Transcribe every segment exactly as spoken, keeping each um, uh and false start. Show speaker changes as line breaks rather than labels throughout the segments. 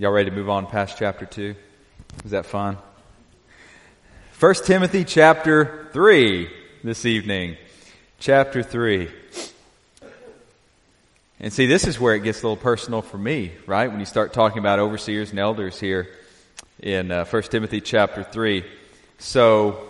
Y'all ready to move on past chapter two? Is that fun? First Timothy chapter three this evening. Chapter three. And see, this is where it gets a little personal for me, right? When you start talking about overseers and elders here in uh, First Timothy chapter three. So,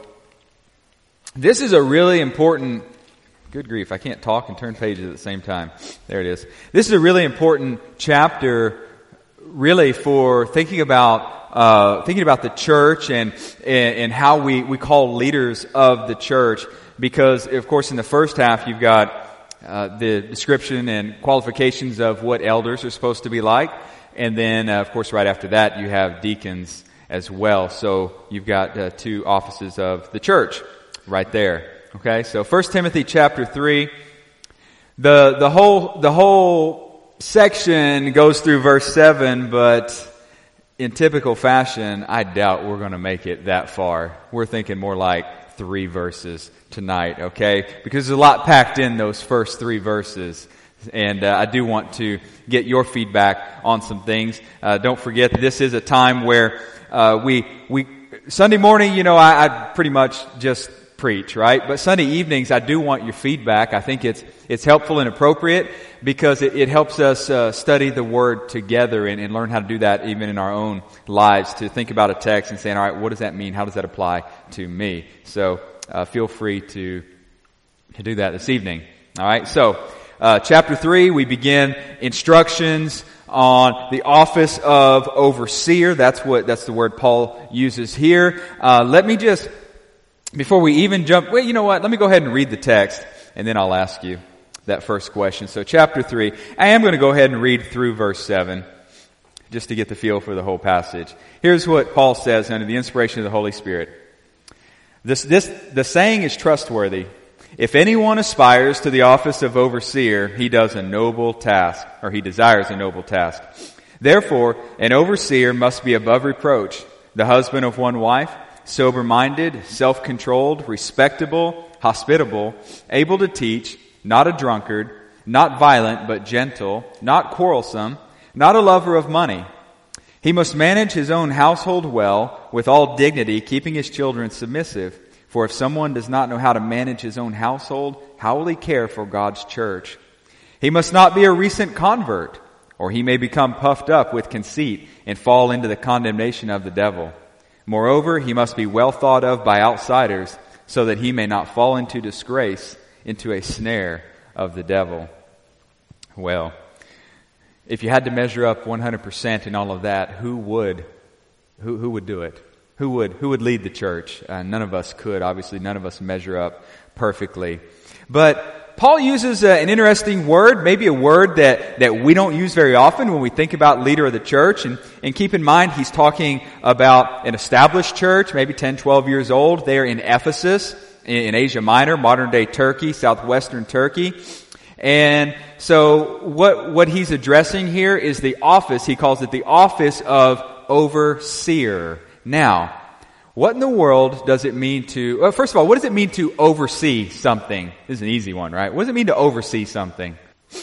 this is a really important, good grief, I can't talk and turn pages at the same time. There it is. This is a really important chapter, really, for thinking about uh, thinking about the church and, and and how we we call leaders of the church. Because, of course, in the first half, you've got uh, the description and qualifications of what elders are supposed to be like. And then, uh, of course, right after that, you have deacons as well. So you've got uh, two offices of the church right there. Okay, so First Timothy chapter three. The the whole the whole section goes through verse seven, but in typical fashion, I doubt we're going to make it that far. We're thinking more like three verses tonight, okay? Because there's a lot packed in those first three verses. And uh, I do want to get your feedback on some things. Uh, don't forget that this is a time where uh, we, we, Sunday morning, you know, I, I pretty much just preach, right? But Sunday evenings, I do want your feedback. I think it's it's helpful and appropriate because it, it helps us uh, study the Word together and, and learn how to do that even in our own lives, to think about a text and saying, all right, what does that mean? How does that apply to me? So uh, feel free to, to do that this evening. All right, so uh, chapter three, we begin instructions on the office of overseer. That's what that's the word Paul uses here. Uh, let me just Before we even jump, well, you know what? Let me go ahead and read the text, and then I'll ask you that first question. So chapter three, I am going to go ahead and read through verse seven, just to get the feel for the whole passage. Here's what Paul says under the inspiration of the Holy Spirit. This, this, the saying is trustworthy. If anyone aspires to the office of overseer, he does a noble task, or he desires a noble task. Therefore, an overseer must be above reproach, the husband of one wife, sober-minded, self-controlled, respectable, hospitable, able to teach, not a drunkard, not violent but gentle, not quarrelsome, not a lover of money. He must manage his own household well, with all dignity, keeping his children submissive. For if someone does not know how to manage his own household, how will he care for God's church? He must not be a recent convert, or he may become puffed up with conceit and fall into the condemnation of the devil. Moreover, he must be well thought of by outsiders, so that he may not fall into disgrace, into a snare of the devil. Well, if you had to measure up one hundred percent in all of that, who would, who, who would do it? Who would, who would lead the church? Uh, none of us could. Obviously, none of us measure up perfectly. But Paul uses uh, an interesting word, maybe a word that, that we don't use very often when we think about leader of the church. And, and keep in mind, he's talking about an established church, maybe ten, twelve years old. They're in Ephesus, in, in Asia Minor, modern-day Turkey, southwestern Turkey. And so what, what he's addressing here is the office, he calls it the office of overseer. Now, what in the world does it mean to, well, first of all, what does it mean to oversee something? This is an easy one, right? What does it mean to oversee something?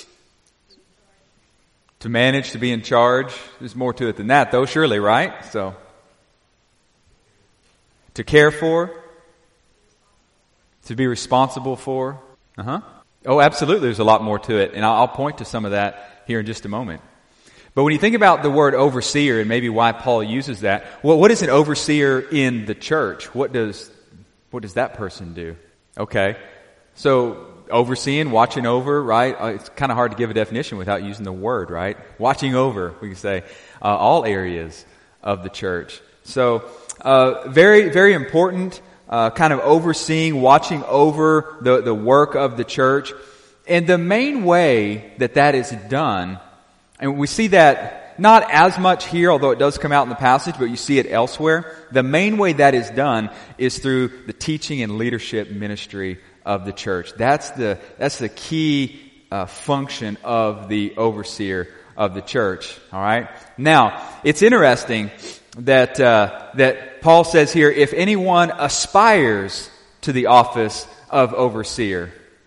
To manage, to be in charge. There's more to it than that, though, surely, right? So, to care for, to be responsible for. Uh-huh. Oh, absolutely, there's a lot more to it, and I'll, I'll point to some of that here in just a moment. But when you think about the word overseer and maybe why Paul uses that, well, what is an overseer in the church? What does what does that person do? Okay, so overseeing, watching over, right? Uh, it's kind of hard to give a definition without using the word, right? Watching over, we can say, uh, all areas of the church. So uh, very, very important, uh, kind of overseeing, watching over the, the work of the church. And the main way that that is done, and we see that not as much here, although it does come out in the passage, but you see it elsewhere. The main way that is done is through the teaching and leadership ministry of the church. That's the that's the key uh, function of the overseer of the church. All right. Now, it's interesting that uh, that Paul says here, if anyone aspires to the office of overseer.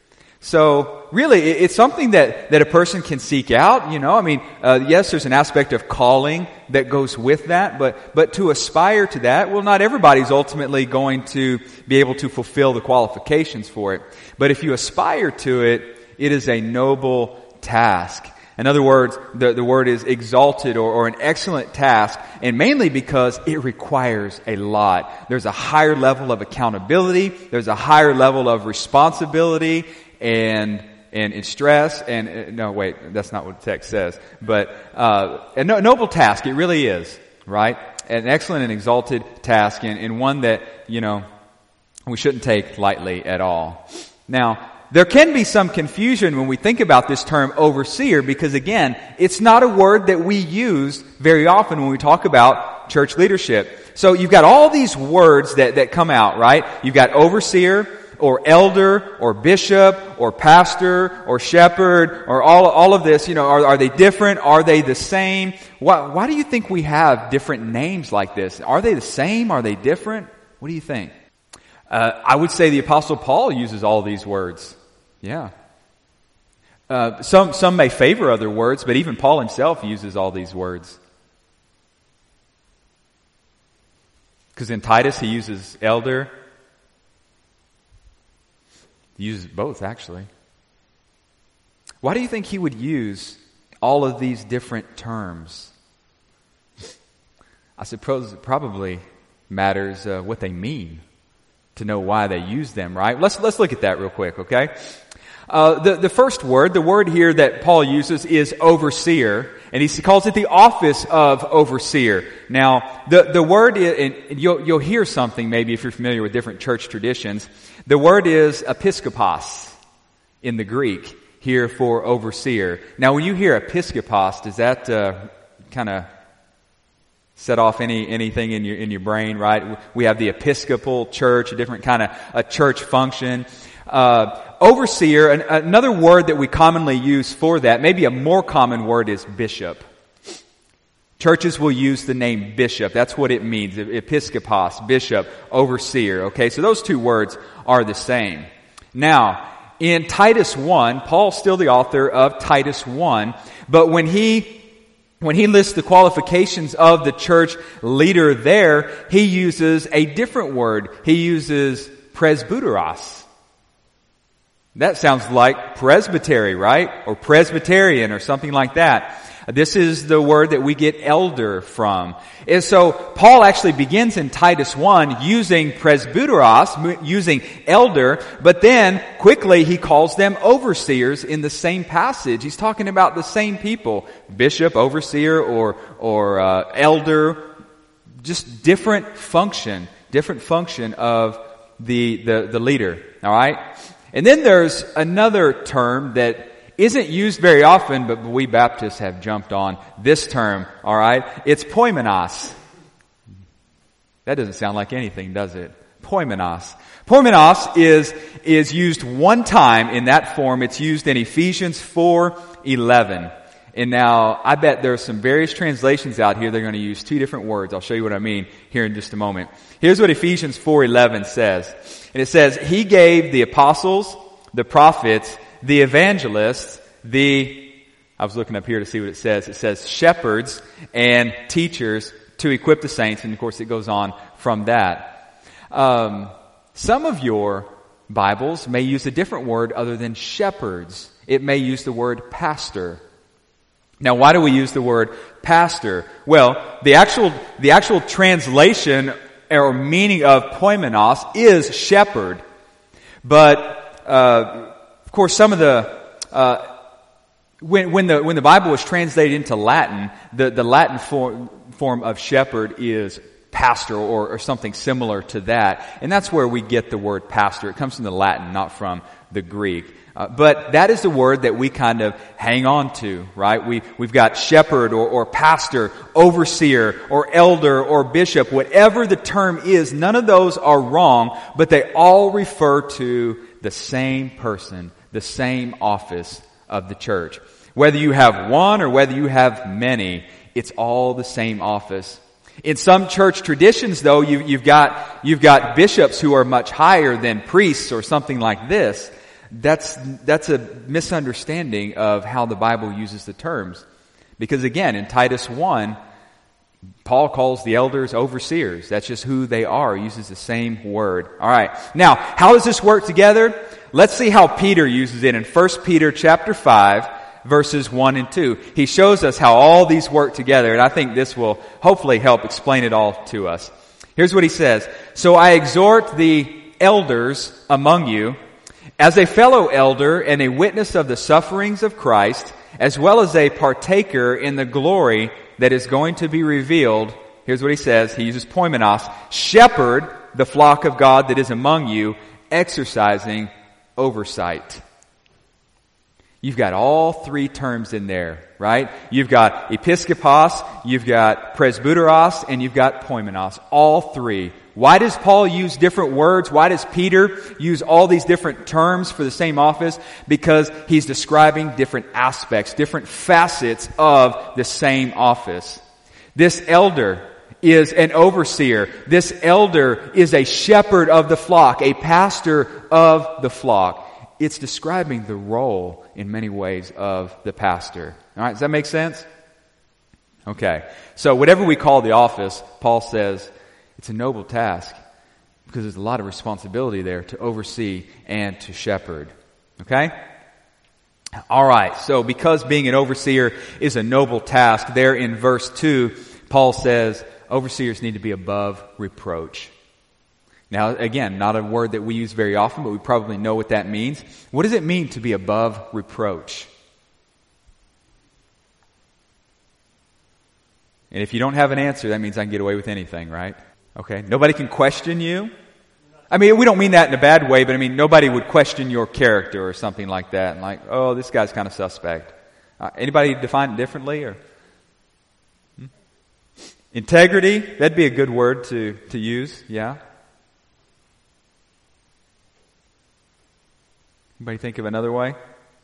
So really, it's something that, that a person can seek out, you know. I mean, uh, yes, there's an aspect of calling that goes with that, but, but to aspire to that, well, not everybody's ultimately going to be able to fulfill the qualifications for it. But if you aspire to it, it is a noble task. In other words, the, the word is exalted or, or an excellent task, and mainly because it requires a lot. There's a higher level of accountability, there's a higher level of responsibility, and and, and stress, and uh, no, wait, that's not what the text says. But uh, a no, noble task, it really is, right? An excellent and exalted task, and, and one that, you know, we shouldn't take lightly at all. Now, there can be some confusion when we think about this term overseer, because again, it's not a word that we use very often when we talk about church leadership. So you've got all these words that, that come out, right? You've got overseer, or elder, or bishop, or pastor, or shepherd, or all all of this. You know, are, are they different? Are they the same? Why, why do you think we have different names like this? Are they the same? Are they different? What do you think? Uh, I would say the Apostle Paul uses all these words. Yeah. Uh, some some may favor other words, but even Paul himself uses all these words. Because in Titus he uses elder. He uses both, actually. Why do you think he would use all of these different terms? I suppose it probably matters uh, what they mean to know why they use them, right? Let's let's look at that real quick, okay? Uh, the, the first word, the word here that Paul uses is overseer, and he calls it the office of overseer. Now, the, the word, is, and you'll, you'll hear something maybe if you're familiar with different church traditions. The word is episkopos in the Greek here for overseer. Now, when you hear episkopos, does that uh, kind of set off any anything in your in your brain, right? We have the Episcopal Church, a different kind of a church function. Uh, overseer, an, another word that we commonly use for that, maybe a more common word, is bishop. Churches will use the name bishop. That's what it means. Episkopos, bishop, overseer. Okay, so those two words are the same. Now, in Titus one, Paul's still the author of Titus one, but when he When he lists the qualifications of the church leader there, he uses a different word. He uses presbyteros. That sounds like presbytery, right? Or Presbyterian or something like that. This is the word that we get elder from. And so Paul actually begins in Titus one using presbyteros, using elder, but then quickly he calls them overseers in the same passage. He's talking about the same people, bishop, overseer, or or uh, elder, just different function, different function of the the the leader. All right, and then there's another term that isn't used very often, but we Baptists have jumped on this term, all right? It's poimenos. That doesn't sound like anything, does it? Poimenos. Poimenos is, is used one time in that form. It's used in Ephesians four eleven. And now, I bet there are some various translations out here that are going to use two different words. I'll show you what I mean here in just a moment. Here's what Ephesians four eleven says. And it says, He gave the apostles, the prophets, the evangelists, the, I was looking up here to see what it says. It says shepherds and teachers to equip the saints. And of course it goes on from that. Um, some of your Bibles may use a different word other than shepherds. It may use the word pastor. Now, why do we use the word pastor? Well, the actual, the actual translation or meaning of poimenos is shepherd. But, uh, Of course, some of the uh, when when the when the Bible was translated into Latin, the the Latin form form of shepherd is pastor or, or something similar to that, and that's where we get the word pastor. It comes from the Latin, not from the Greek. Uh, but that is the word that we kind of hang on to, right? We we've got shepherd or, or pastor, overseer or elder or bishop, whatever the term is. None of those are wrong, but they all refer to the same person, the same office of the church. Whether you have one or whether you have many, it's all the same office. In some church traditions, though, you, you've got you've got bishops who are much higher than priests or something like this. that's, that's a misunderstanding of how the Bible uses the terms. Because again, in Titus one, Paul calls the elders overseers. That's just who they are. He uses the same word. All right. Now, how does this work together? Let's see how Peter uses it in First Peter chapter five, verses one and two. He shows us how all these work together, and I think this will hopefully help explain it all to us. Here's what he says. So I exhort the elders among you, as a fellow elder and a witness of the sufferings of Christ, as well as a partaker in the glory that is going to be revealed. Here's what he says. He uses poimenos. Shepherd the flock of God that is among you, exercising oversight. You've got all three terms in there, right? You've got episkopos, you've got presbyteros, and you've got poimenos. All three. Why does Paul use different words? Why does Peter use all these different terms for the same office? Because he's describing different aspects, different facets of the same office. This elder is an overseer. This elder is a shepherd of the flock, a pastor of the flock. It's describing the role in many ways of the pastor. All right, does that make sense? Okay. So whatever we call the office, Paul says it's a noble task because there's a lot of responsibility there to oversee and to shepherd. Okay? All right. So because being an overseer is a noble task, there in verse two, Paul says overseers need to be above reproach. Now, again, not a word that we use very often, but we probably know what that means. What does it mean to be above reproach? And if you don't have an answer, that means I can get away with anything, right? Okay. Nobody can question you. I mean, we don't mean that in a bad way, but I mean, nobody would question your character or something like that. And like, oh, this guy's kind of suspect. Uh, anybody define it differently? Or hmm? Integrity, that'd be a good word to, to use, yeah. Anybody think of another way?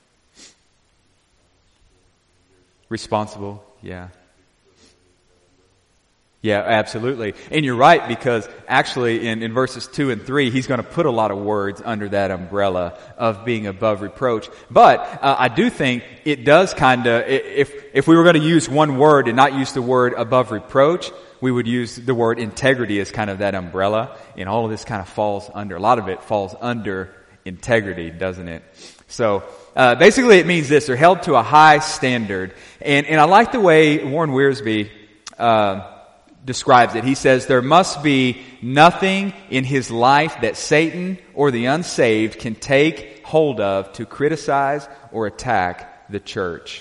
Responsible, yeah. Yeah, absolutely. And you're right, because actually in, in verses two and three, he's going to put a lot of words under that umbrella of being above reproach. But uh, I do think it does kind of, if if we were going to use one word and not use the word above reproach, we would use the word integrity as kind of that umbrella. And all of this kind of falls under, a lot of it falls under integrity, doesn't it? So uh, basically it means this, they're held to a high standard. And, and I like the way Warren Wiersbe uh describes it. He says there must be nothing in his life that Satan or the unsaved can take hold of to criticize or attack the church.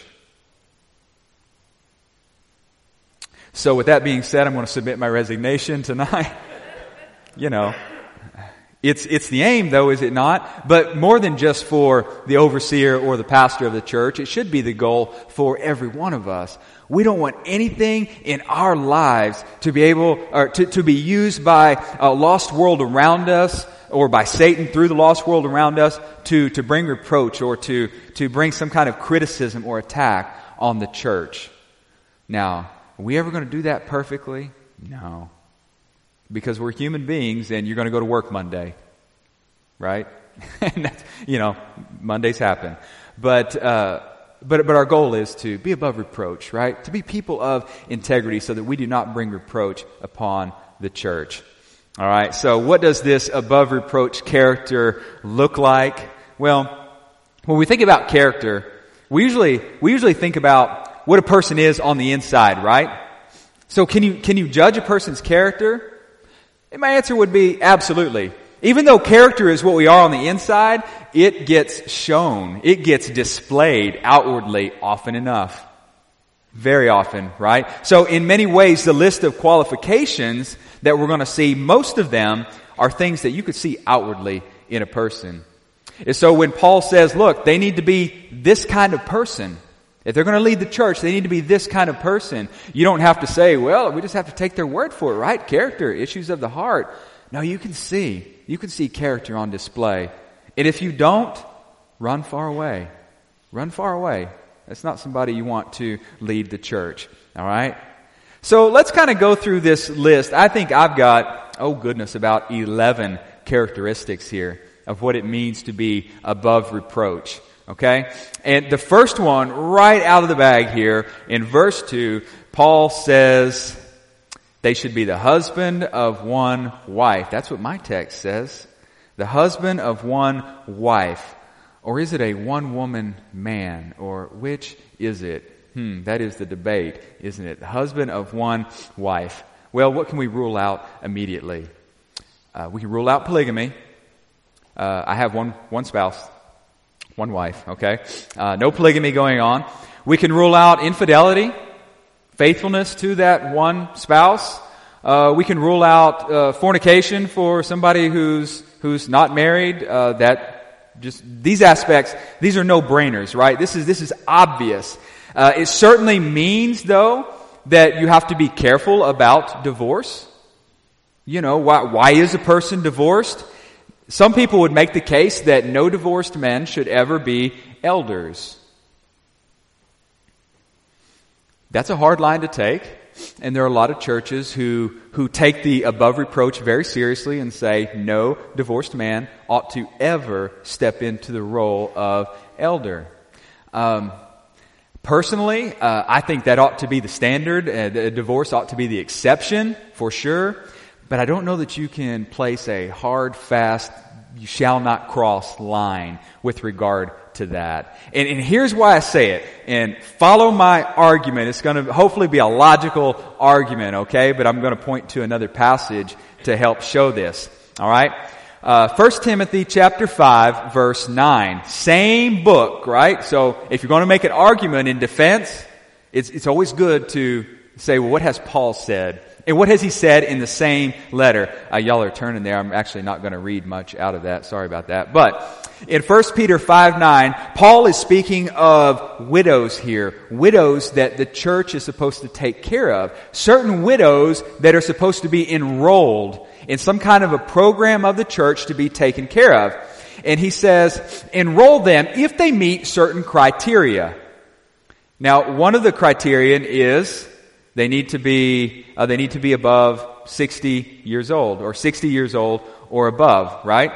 So with that being said, I'm going to submit my resignation tonight. You know, it's it's the aim though, is it not? But more than just for the overseer or the pastor of the church, it should be the goal for every one of us. We don't want anything in our lives to be able, or to, to be used by a lost world around us, or by Satan through the lost world around us, to, to bring reproach or to, to bring some kind of criticism or attack on the church. Now, are we ever going to do that perfectly? No. Because we're human beings and you're going to go to work Monday. Right? And that's, you know, Mondays happen. But, uh, But but our goal is to be above reproach, right? To be people of integrity so that we do not bring reproach upon the church. All right, so what does this above reproach character look like? Well, when we think about character, we usually we usually think about what a person is on the inside, right? So can you can you judge a person's character? And my answer would be absolutely. Even though character is what we are on the inside, it gets shown, it gets displayed outwardly often enough. Very often, right? So in many ways, the list of qualifications that we're going to see, most of them are things that you could see outwardly in a person. And so when Paul says, look, they need to be this kind of person. If they're going to lead the church, they need to be this kind of person. You don't have to say, well, we just have to take their word for it, right? Character, issues of the heart. No, you can see. You can see character on display. And if you don't, run far away. Run far away. That's not somebody you want to lead the church. All right? So let's kind of go through this list. I think I've got, oh goodness, about eleven characteristics here. of what it means to be above reproach. Okay? And the first one, right out of the bag here, in verse two, Paul says they should be the husband of one wife. That's what my text says. The husband of one wife. Or is it a one-woman man? Or which is it? Hmm, that is the debate, isn't it? The husband of one wife. Well, what can we rule out immediately? Uh, we can rule out polygamy. Uh, I have one one spouse. One wife, okay? Uh, no polygamy going on. We can rule out infidelity, faithfulness to that one spouse. Uh, we can rule out uh, fornication for somebody who's who's not married. Uh, that just these aspects, these are no-brainers, right? This is this is obvious. Uh, it certainly means, though, that you have to be careful about divorce. You know, why why is a person divorced? Some people would make the case that no divorced men should ever be elders. That's a hard line to take, and there are a lot of churches who, who take the above reproach very seriously and say no divorced man ought to ever step into the role of elder. Um, personally, uh, I think that ought to be the standard. Uh, the divorce ought to be the exception, for sure. But I don't know that you can place a hard, fast, you shall not cross line with regard to that. And, and here's why I say it. And follow my argument. It's going to hopefully be a logical argument, okay? But I'm going to point to another passage to help show this. All right? Uh, First Timothy chapter five, verse nine. Same book, right? So if you're going to make an argument in defense, it's, it's always good to say, well, what has Paul said? And what has he said in the same letter? Uh, y'all are turning there. I'm actually not going to read much out of that. Sorry about that. But in First Peter five nine, Paul is speaking of widows here. Widows that the church is supposed to take care of. Certain widows that are supposed to be enrolled in some kind of a program of the church to be taken care of. And he says, enroll them if they meet certain criteria. Now, one of the criterion is They need to be, uh, they need to be above sixty years old, or sixty years old or above, right?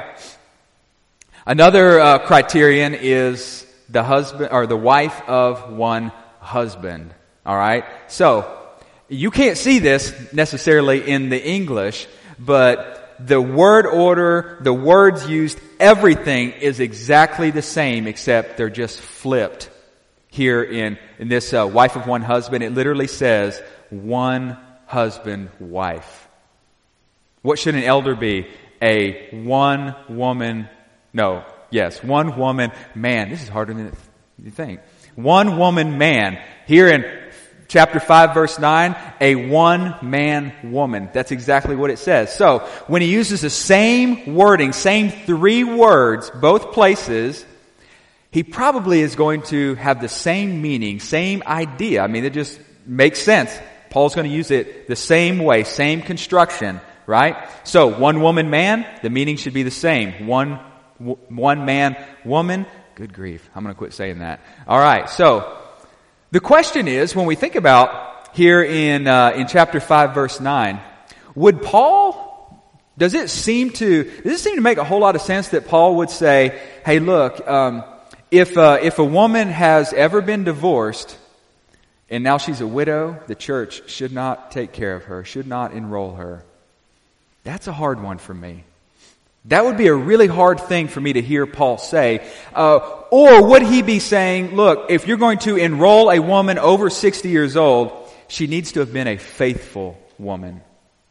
Another uh, criterion is the husband, or the wife of one husband. All right? So, you can't see this necessarily in the English, but the word order, the words used, everything is exactly the same, except they're just flipped. Here in, in this uh, wife of one husband, it literally says one husband, wife. What should an elder be? A one woman, no, yes, one woman man. This is harder than you think. One woman man. Here in chapter five, verse nine, a one man woman. That's exactly what it says. So, when he uses the same wording, same three words, both places, he probably is going to have the same meaning, same idea. I mean, it just makes sense. Paul's going to use it the same way, same construction, right? So, one woman, man, the meaning should be the same. One, w- one man, woman. Good grief. I'm going to quit saying that. All right. So, the question is, when we think about here in, uh, in chapter five, verse nine, would Paul, does it seem to, does it seem to make a whole lot of sense that Paul would say, hey, look, um, If uh, if a woman has ever been divorced and now she's a widow, the church should not take care of her, should not enroll her. That's a hard one for me. That would be a really hard thing for me to hear Paul say. Uh, or would he be saying, look, if you're going to enroll a woman over sixty years old, she needs to have been a faithful woman.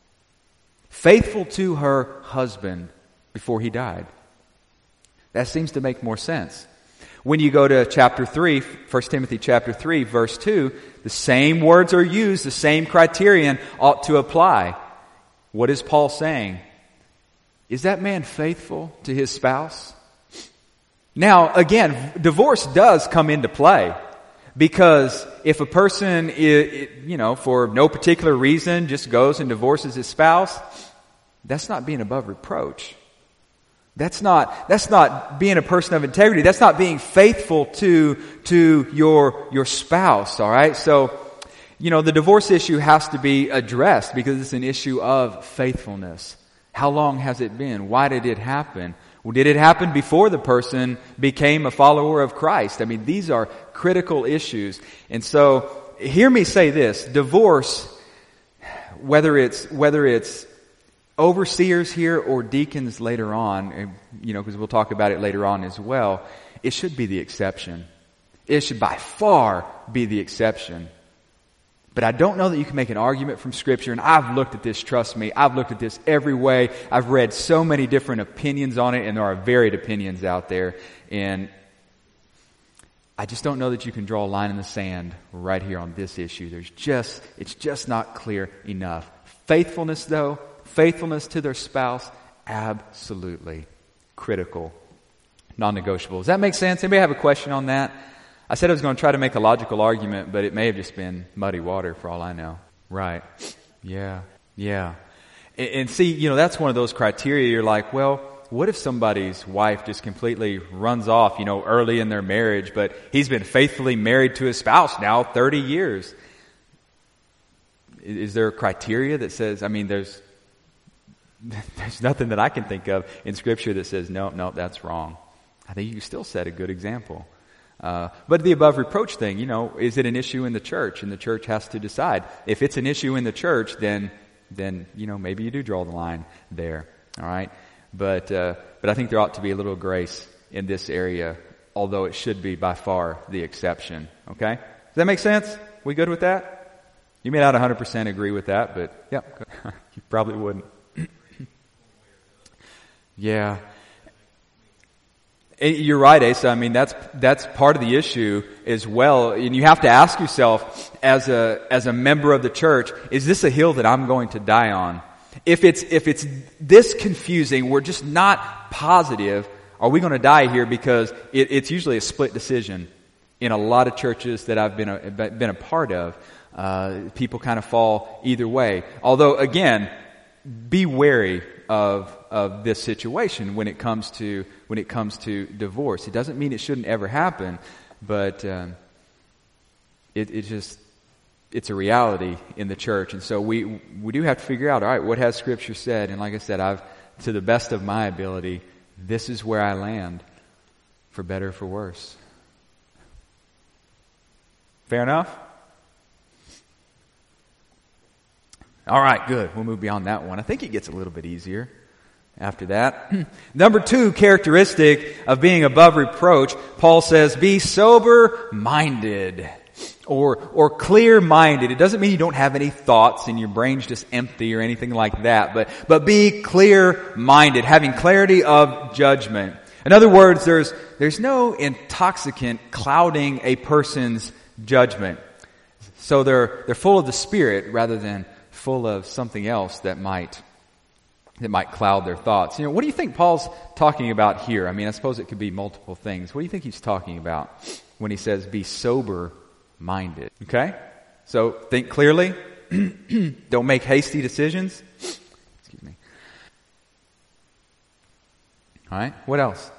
Faithful to her husband before he died. That seems to make more sense. When you go to chapter three, First Timothy chapter three, verse two, the same words are used, the same criterion ought to apply. What is Paul saying? Is that man faithful to his spouse? Now, again, divorce does come into play. Because if a person, is, you know, for no particular reason just goes and divorces his spouse, that's not being above reproach. That's not, that's not being a person of integrity. That's not being faithful to, to your, your spouse, all right? So, you know, the divorce issue has to be addressed because it's an issue of faithfulness. How long has it been? Why did it happen? Well, did it happen before the person became a follower of Christ? I mean, these are critical issues. And so, hear me say this. Divorce, whether it's, whether it's overseers here or deacons later on, you know, because we'll talk about it later on as well, it should be the exception. It should by far be the exception. But I don't know that you can make an argument from Scripture, and I've looked at this, trust me, I've looked at this every way. I've read so many different opinions on it, and there are varied opinions out there. And I just don't know that you can draw a line in the sand right here on this issue. There's just, it's just not clear enough. Faithfulness, though, faithfulness to their spouse, absolutely critical, non-negotiable. Does that make sense? Anybody have a question on that? I said I was going to try to make a logical argument, but it may have just been muddy water for all I know. Right. Yeah. Yeah. And, and see, you know, that's one of those criteria. You're like, well, what if somebody's wife just completely runs off, you know, early in their marriage, but he's been faithfully married to his spouse now thirty years? Is, is there a criteria that says, I mean, there's, there's nothing that I can think of in Scripture that says, no, no, that's wrong. I think you still set a good example. Uh, but the above reproach thing, you know, is it an issue in the church? And the church has to decide. If it's an issue in the church, then, then, you know, maybe you do draw the line there. All right. But, uh, but I think there ought to be a little grace in this area, although it should be by far the exception. Okay. Does that make sense? We good with that? You may not one hundred percent agree with that, but yeah, you probably wouldn't. Yeah. You're right, Asa. I mean, that's, that's part of the issue as well. And you have to ask yourself, as a, as a member of the church, is this a hill that I'm going to die on? If it's, if it's this confusing, we're just not positive, are we going to die here? Because it, it's usually a split decision. In a lot of churches that I've been a, been a part of, uh, people kind of fall either way. Although, again, be wary of of this situation when it comes to when it comes to divorce. It doesn't mean it shouldn't ever happen, but um, it it just it's a reality in the church, and so we we do have to figure out, all right, what has Scripture said? And like I said, I've to the best of my ability, this is where I land, for better or for worse. Fair enough? All right, good. We'll move beyond that one. I think it gets a little bit easier after that. Number two characteristic of being above reproach, Paul says, be sober-minded or or clear-minded. It doesn't mean you don't have any thoughts and your brain's just empty or anything like that, but but be clear-minded, having clarity of judgment. In other words, there's there's no intoxicant clouding a person's judgment. So they're they're full of the Spirit rather than full of something else that might that might cloud their thoughts. You know, what do you think Paul's talking about here? I mean, I suppose it could be multiple things. What do you think he's talking about when he says be sober-minded? Okay? So think clearly. Don't make hasty decisions. Excuse me. All right? What else?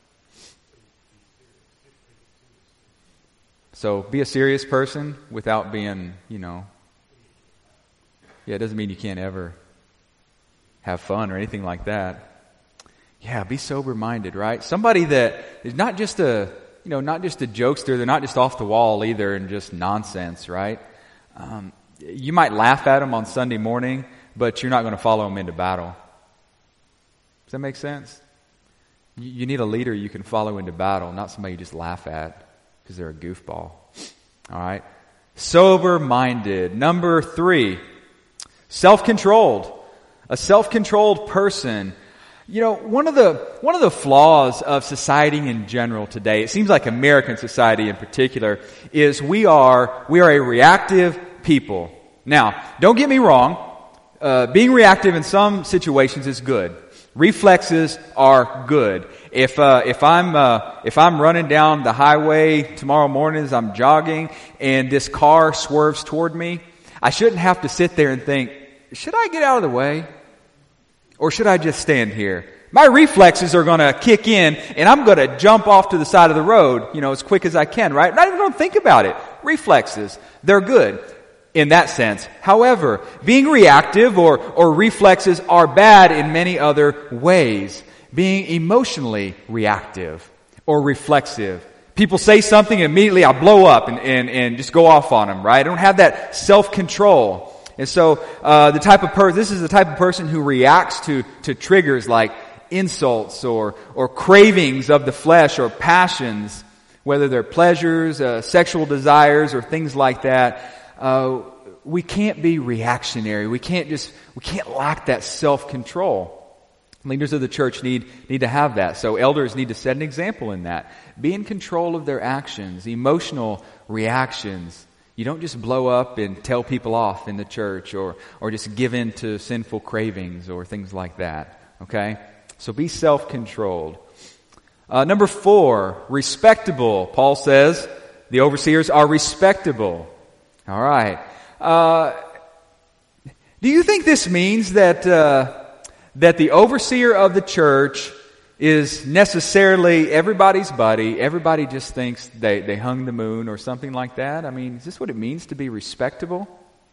So be a serious person without being, you know, yeah, it doesn't mean you can't ever have fun or anything like that. Yeah, be sober-minded, right? Somebody that is not just a, you know, not just a jokester. They're not just off the wall either and just nonsense, right? Um, you might laugh at them on Sunday morning, but you're not going to follow them into battle. Does that make sense? You, you need a leader you can follow into battle, not somebody you just laugh at because they're a goofball. All right? Sober-minded. Number three, self-controlled. A self-controlled person. You know, one of the one of the flaws of society in general today, it seems like American society in particular, is we are we are a reactive people. Now, don't get me wrong. Uh, being reactive in some situations is good. Reflexes are good. If uh, if I'm uh, if I'm running down the highway tomorrow morning as I'm jogging and this car swerves toward me, I shouldn't have to sit there and think, should I get out of the way? Or should I just stand here? My reflexes are going to kick in and I'm going to jump off to the side of the road, you know, as quick as I can, right? I'm not even going to think about it. Reflexes, they're good in that sense. However, being reactive or, or reflexes are bad in many other ways. being emotionally reactive or reflexive. People say something and immediately I blow up and, and, and just go off on them, right? I don't have that self-control. And so uh, the type of per- this is the type of person who reacts to, to triggers like insults or, or cravings of the flesh or passions, whether they're pleasures, uh, sexual desires, or things like that. Uh, we can't be reactionary. We can't just, we can't lack that self-control. Leaders of the church need, need to have that. So elders need to set an example in that. Be in control of their actions, emotional reactions. You don't just blow up and tell people off in the church or, or just give in to sinful cravings or things like that. Okay? So be self-controlled. Uh, number four, respectable. Paul says the overseers are respectable. All right. Uh, do you think this means that uh, that the overseer of the church is necessarily everybody's buddy? Everybody just thinks they, they hung the moon or something like that? I mean, is this what it means to be respectable?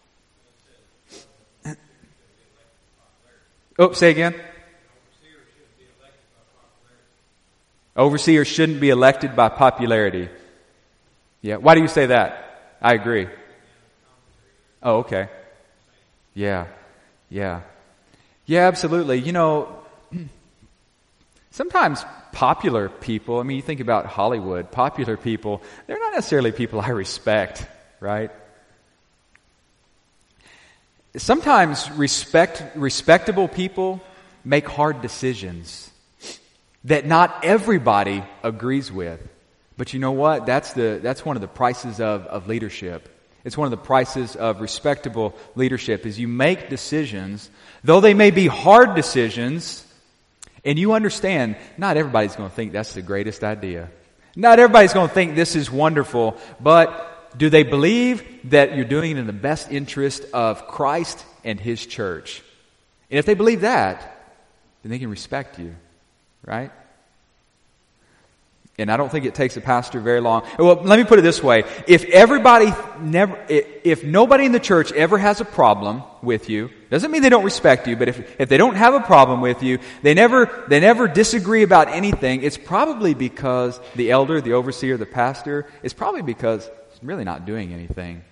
Oh, say again. Overseers shouldn't be elected by popularity. Yeah. Why do you say that? I agree. Oh, okay. Yeah. Yeah. Yeah, absolutely. You know, sometimes popular people, I mean, you think about Hollywood, popular people, they're not necessarily people I respect, right? Sometimes respect, respectable people make hard decisions that not everybody agrees with. But you know what? That's the that's one of the prices of, of leadership. It's one of the prices of respectable leadership is you make decisions, though they may be hard decisions, and you understand not everybody's going to think that's the greatest idea. Not everybody's going to think this is wonderful, but do they believe that you're doing it in the best interest of Christ and His church? And if they believe that, then they can respect you. Right? And I don't think it takes a pastor very long. Well, let me put it this way. If everybody never, if nobody in the church ever has a problem with you, doesn't mean they don't respect you, but if, if they don't have a problem with you, they never, they never disagree about anything, it's probably because the elder, the overseer, the pastor, it's probably because it's really not doing anything.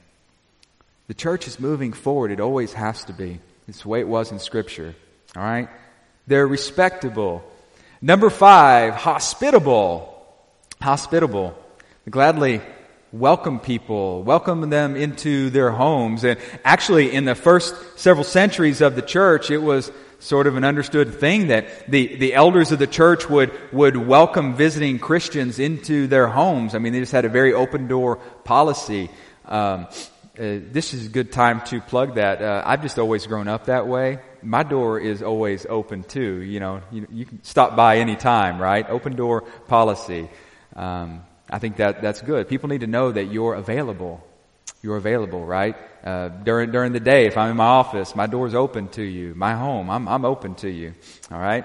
The church is moving forward. It always has to be. It's the way it was in Scripture. All right? They're respectable. Number five, hospitable. Hospitable. Gladly welcome people, welcome them into their homes. And actually, in the first several centuries of the church, it was sort of an understood thing that the, the elders of the church would, would welcome visiting Christians into their homes. I mean, they just had a very open door policy. Um, uh, this is a good time to plug that. Uh, I've just always grown up that way. My door is always open too. You know, you, you can stop by any time, right? Open door policy. Um, I think that that's good. People need to know that you're available. You're available, right? Uh, during during the day, if I'm in my office, my door's open to you. My home, I'm I'm open to you. All right.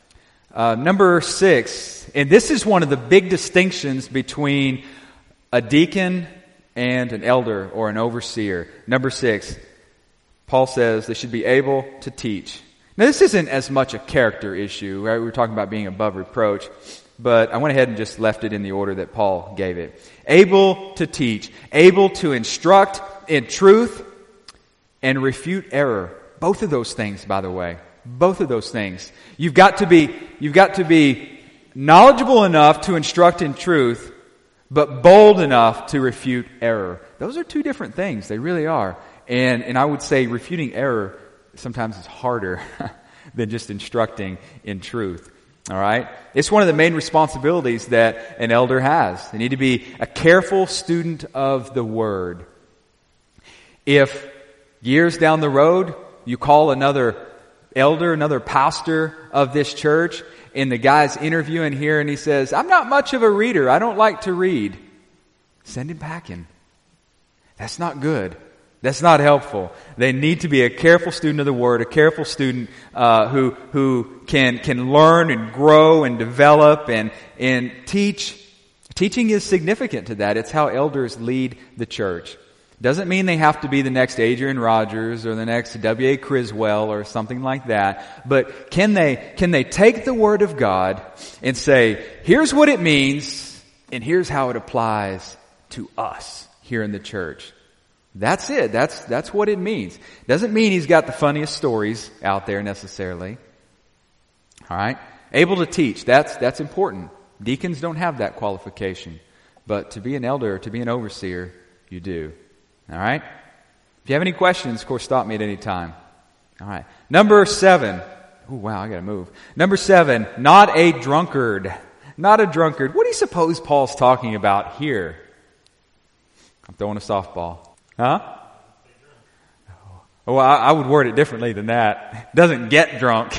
Uh, number six, and this is one of the big distinctions between a deacon and an elder or an overseer. Number six. Paul says they should be able to teach. Now, this isn't as much a character issue, right? We were talking about being above reproach, but I went ahead and just left it in the order that Paul gave it. Able to teach, able to instruct in truth and refute error. Both of those things, by the way, both of those things. You've got to be, you've got to be knowledgeable enough to instruct in truth, but bold enough to refute error. Those are two different things. They really are. And and I would say refuting error sometimes is harder than just instructing in truth. All right? It's one of the main responsibilities that an elder has. They need to be a careful student of the Word. If years down the road you call another elder, another pastor of this church, and the guy's interviewing here and he says, I'm not much of a reader. I don't like to read. Send him packing. That's not good. That's not helpful. They need to be a careful student of the Word, a careful student uh, who who can can learn and grow and develop and and teach. Teaching is significant to that. It's how elders lead the church. Doesn't mean they have to be the next Adrian Rogers or the next W A Criswell or something like that. But can they, can they take the Word of God and say, here's what it means and here's how it applies to us here in the church? That's it. That's, that's what it means. Doesn't mean he's got the funniest stories out there necessarily. All right. Able to teach. That's, that's important. Deacons don't have that qualification. But to be an elder, to be an overseer, you do. All right? If you have any questions, of course, stop me at any time. All right. Number seven. Oh, wow, I got to move. Number seven, not a drunkard. Not a drunkard. What do you suppose Paul's talking about here? I'm throwing a softball. Huh? Oh, I, I would word it differently than that. Doesn't get drunk.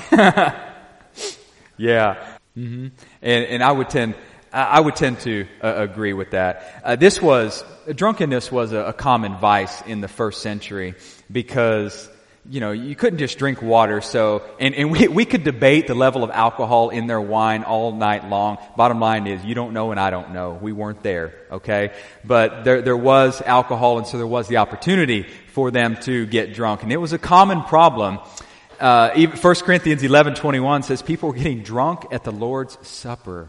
Yeah. Mm-hmm. And, and I would tend... I would tend to uh, agree with that. Uh, this was, drunkenness was a, a common vice in the first century because, you know, you couldn't just drink water. So, and, and we, we could debate the level of alcohol in their wine all night long. Bottom line is, you don't know and I don't know. We weren't there, okay? But there, there was alcohol, and so there was the opportunity for them to get drunk. And it was a common problem. Uh, even First Corinthians eleven twenty-one says people were getting drunk at the Lord's Supper.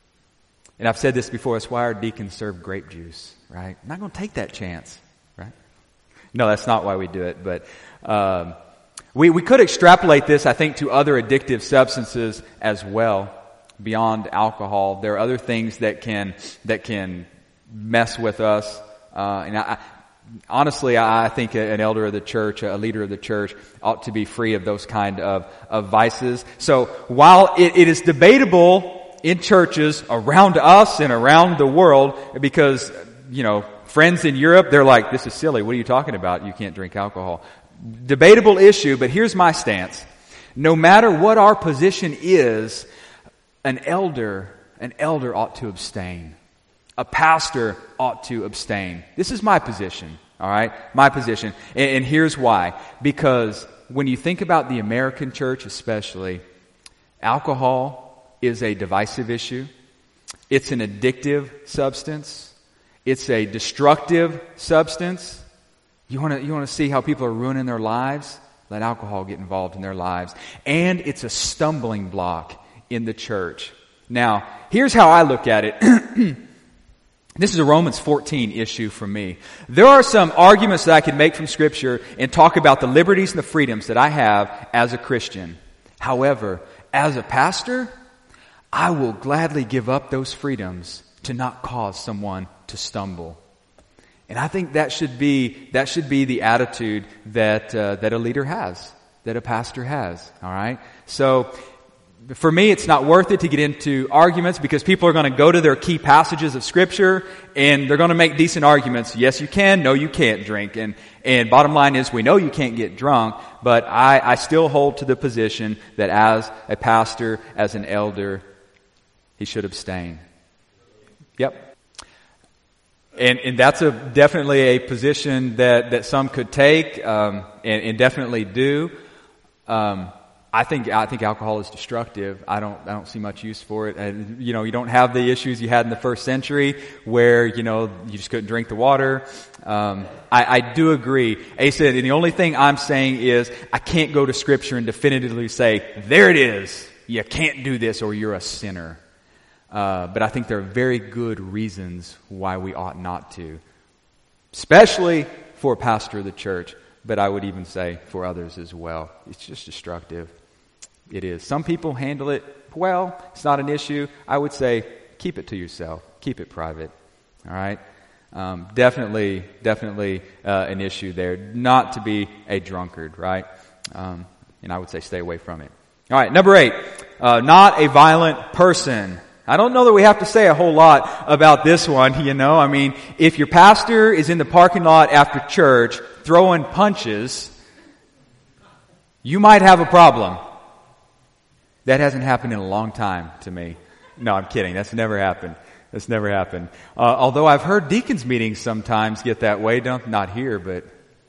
And I've said this before, that's why our deacons serve grape juice, right? I'm not going to take that chance, right? No, that's not why we do it. But um, we, we could extrapolate this, I think, to other addictive substances as well, beyond alcohol. There are other things that can that can mess with us. Uh, and I, honestly, I think an elder of the church, a leader of the church, ought to be free of those kind of, of vices. So while it, it is debatable in churches around us and around the world, because, you know, friends in Europe, they're like, this is silly. What are you talking about? You can't drink alcohol. Debatable issue, but here's my stance. No matter what our position is, an elder, an elder ought to abstain. A pastor ought to abstain. This is my position, all right? My position. And, and here's why. Because when you think about the American church especially, alcohol is a divisive issue. It's an addictive substance. It's a destructive substance. You want to you want to see how people are ruining their lives? Let alcohol get involved in their lives. And it's a stumbling block in the church. Now, here's how I look at it. This is a Romans fourteen issue for me. There are some arguments that I can make from Scripture and talk about the liberties and the freedoms that I have as a Christian. However, as a pastor, I will gladly give up those freedoms to not cause someone to stumble. And I think that should be that should be the attitude that uh, that a leader has, that a pastor has. All right. So for me, it's not worth it to get into arguments because people are going to go to their key passages of Scripture and they're going to make decent arguments. Yes, you can. No, you can't drink. And and bottom line is, we know you can't get drunk, but I, I still hold to the position that as a pastor, as an elder, he should abstain. Yep. And and that's a definitely a position that, that some could take, um, and, and definitely do. Um, I think I think alcohol is destructive. I don't I don't see much use for it. And, you know, you don't have the issues you had in the first century where, you know, you just couldn't drink the water. Um, I, I do agree. Asa, and the only thing I'm saying is I can't go to Scripture and definitively say, there it is. You can't do this or you're a sinner. Uh, but I think there are very good reasons why we ought not to, especially for a pastor of the church, but I would even say for others as well. It's just destructive. It is. Some people handle it well. It's not an issue. I would say keep it to yourself. Keep it private. All right? Um, definitely, definitely uh, an issue there. Not to be a drunkard, right? Um, and I would say stay away from it. All right, number eight. Uh, not a violent person. I don't know that we have to say a whole lot about this one, you know. I mean, if your pastor is in the parking lot after church throwing punches, you might have a problem. That hasn't happened in a long time to me. No, I'm kidding. That's never happened. That's never happened. Uh, although I've heard deacons meetings sometimes get that way. Don't, not here, but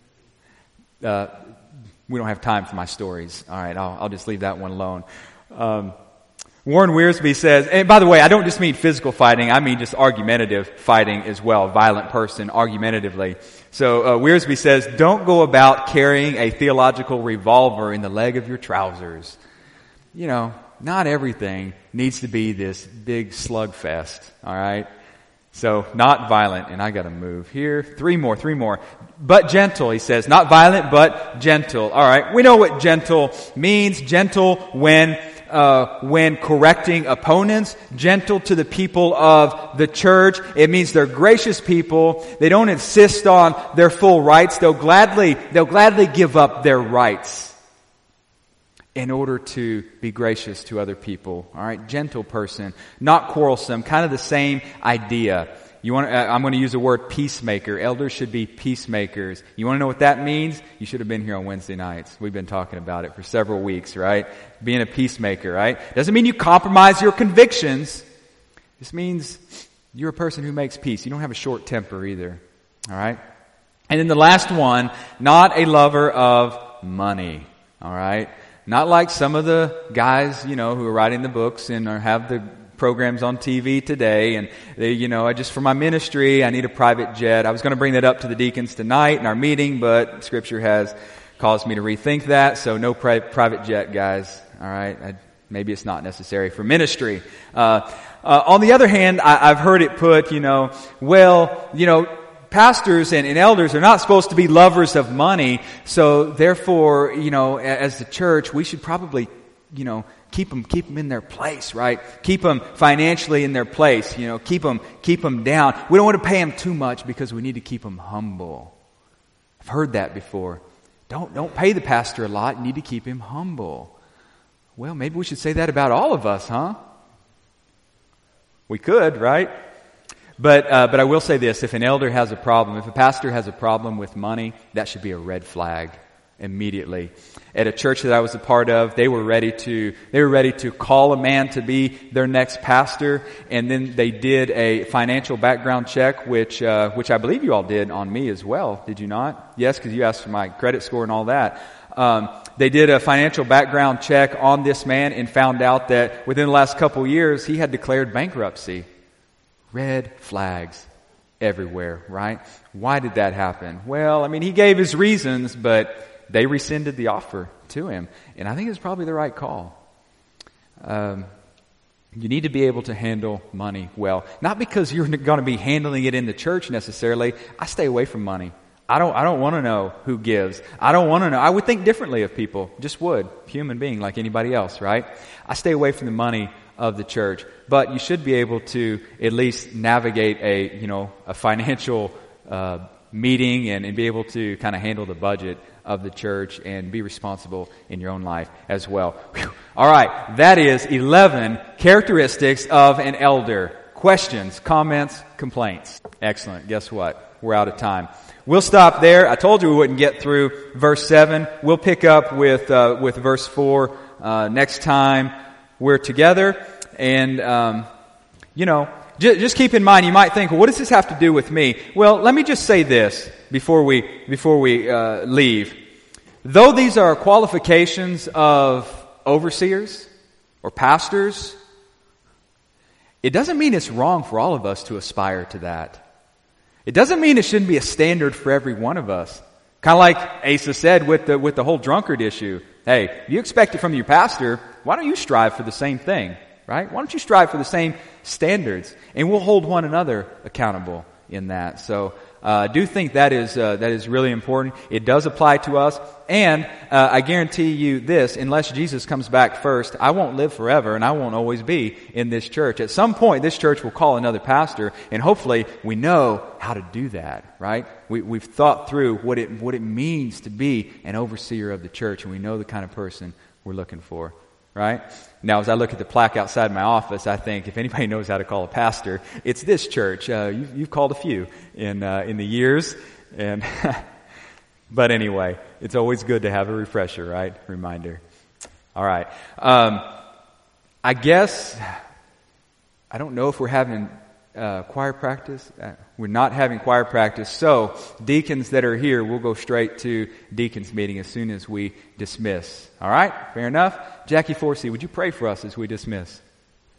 uh, we don't have time for my stories. All right, I'll, I'll just leave that one alone. Um, Warren Wiersbe says, and by the way, I don't just mean physical fighting, I mean just argumentative fighting as well, violent person, argumentatively. So uh, Wiersbe says, don't go about carrying a theological revolver in the leg of your trousers. You know, not everything needs to be this big slugfest, all right? So, not violent, and I gotta move here. Three more, three more. But gentle, he says. Not violent, but gentle. All right, we know what gentle means. Gentle when uh when correcting opponents. Gentle to the people of the church. It means they're gracious people. They don't insist on their full rights. They'll gladly, they'll gladly give up their rights in order to be gracious to other people. All right, gentle person, not quarrelsome, kind of the same idea. You want? Uh, I'm going to use the word peacemaker. Elders should be peacemakers. You want to know what that means? You should have been here on Wednesday nights. We've been talking about it for several weeks, right? Being a peacemaker, right? Doesn't mean you compromise your convictions. This means you're a person who makes peace. You don't have a short temper either. All right? And then the last one, not a lover of money. All right? Not like some of the guys, you know, who are writing the books and are, have the programs on T V today, and they, you know, I just for my ministry, I need a private jet. I was going to bring that up to the deacons tonight in our meeting, but Scripture has caused me to rethink that, so no pri- private jet, guys. All right, I, maybe it's not necessary for ministry. Uh, uh, on the other hand, I, I've heard it put, you know, well, you know, pastors and, and elders are not supposed to be lovers of money, so therefore, you know, as the church, we should probably, you know, keep them, keep them in their place, right? Keep them financially in their place, you know, keep them, keep them down. We don't want to pay them too much because we need to keep them humble. I've heard that before. Don't, don't pay the pastor a lot. You need to keep him humble. Well, maybe we should say that about all of us, huh? We could, right? But, uh, but I will say this, if an elder has a problem, if a pastor has a problem with money, that should be a red flag immediately. At a church that I was a part of, they were ready to, they were ready to call a man to be their next pastor, and then they did a financial background check, which, uh, which I believe you all did on me as well. Did you not? Yes, because you asked for my credit score and all that. Um, they did a financial background check on this man and found out that within the last couple years, he had declared bankruptcy. Red flags everywhere, right? Why did that happen? Well, I mean, he gave his reasons, but they rescinded the offer to him. And I think it's probably the right call. Um, you need to be able to handle money well. Not because you're going to be handling it in the church necessarily. I stay away from money. I don't, I don't want to know who gives. I don't want to know. I would think differently of people. Just would. Human being like anybody else, right? I stay away from the money of the church. But you should be able to at least navigate a, you know, a financial uh, meeting and, and be able to kind of handle the budget of the church and be responsible in your own life as well. Whew. All right, that is eleven characteristics of an elder. Questions, comments, complaints. Excellent. Guess what? We're out of time. We'll stop there. I told you we wouldn't get through verse seven. We'll pick up with uh, with verse four uh, next time we're together. And um, you know, j- just keep in mind, you might think, well, what does this have to do with me? Well, let me just say this before we before we uh, leave. Though these are qualifications of overseers or pastors, it doesn't mean it's wrong for all of us to aspire to that. It doesn't mean it shouldn't be a standard for every one of us. Kind of like Asa said with the with the whole drunkard issue. Hey, if you expect it from your pastor, why don't you strive for the same thing, right? Why don't you strive for the same standards? And we'll hold one another accountable in that. So uh, I do think that is uh, that is really important. It does apply to us. And uh, I guarantee you this, unless Jesus comes back first, I won't live forever and I won't always be in this church. At some point, this church will call another pastor, and hopefully we know how to do that, right? We, we've thought through what it what it means to be an overseer of the church, and we know the kind of person we're looking for. Right? Now, as I look at the plaque outside my office, I think if anybody knows how to call a pastor, it's this church. Uh, you've, you've called a few in uh, in the years, and but anyway, it's always good to have a refresher, right? Reminder. All right. Um, I guess I don't know if we're having uh, choir practice. Uh, we're not having choir practice, so deacons that are here, we'll go straight to deacons meeting as soon as we dismiss. All right? Fair enough? Jackie Forsey, would you pray for us as we dismiss?